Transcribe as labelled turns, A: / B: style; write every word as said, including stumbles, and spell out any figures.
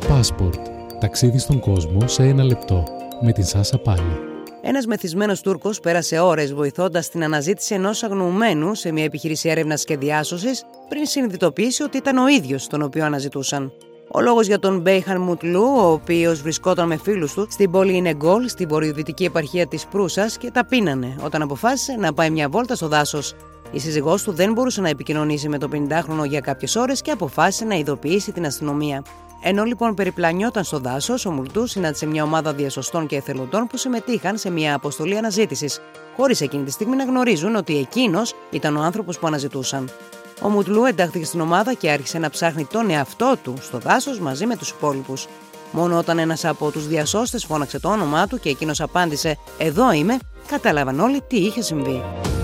A: Passport. Ταξίδι στον κόσμο σε ένα λεπτό. Με την Σάσα Πάλι.
B: Ένας μεθυσμένος Τούρκος πέρασε ώρες βοηθώντας στην αναζήτηση ενός αγνοουμένου σε μια επιχείρηση έρευνας και διάσωσης πριν συνειδητοποιήσει ότι ήταν ο ίδιος τον οποίο αναζητούσαν. Ο λόγος για τον Μπέιχαν Μουτλού, ο οποίος βρισκόταν με φίλους του στην πόλη Ινεγκόλ, στην βορειοδυτική επαρχία της Προύσας, και τα πίνανε όταν αποφάσισε να πάει μια βόλτα στο δάσος. Η σύζυγός του δεν μπορούσε να επικοινωνήσει με τον πενηντάχρονο για κάποιες ώρες και αποφάσισε να ειδοποιήσει την αστυνομία. Ενώ λοιπόν περιπλανιόταν στο δάσος, ο Μουλτού συνάντησε μια ομάδα διασωστών και εθελοντών που συμμετείχαν σε μια αποστολή αναζήτησης, χωρίς εκείνη τη στιγμή να γνωρίζουν ότι εκείνος ήταν ο άνθρωπος που αναζητούσαν. Ο Μουτλού εντάχθηκε στην ομάδα και άρχισε να ψάχνει τον εαυτό του στο δάσος μαζί με τους υπόλοιπους. Μόνο όταν ένας από τους διασώστες φώναξε το όνομά του και εκείνος απάντησε «Εδώ είμαι», κατάλαβαν όλοι τι είχε συμβεί.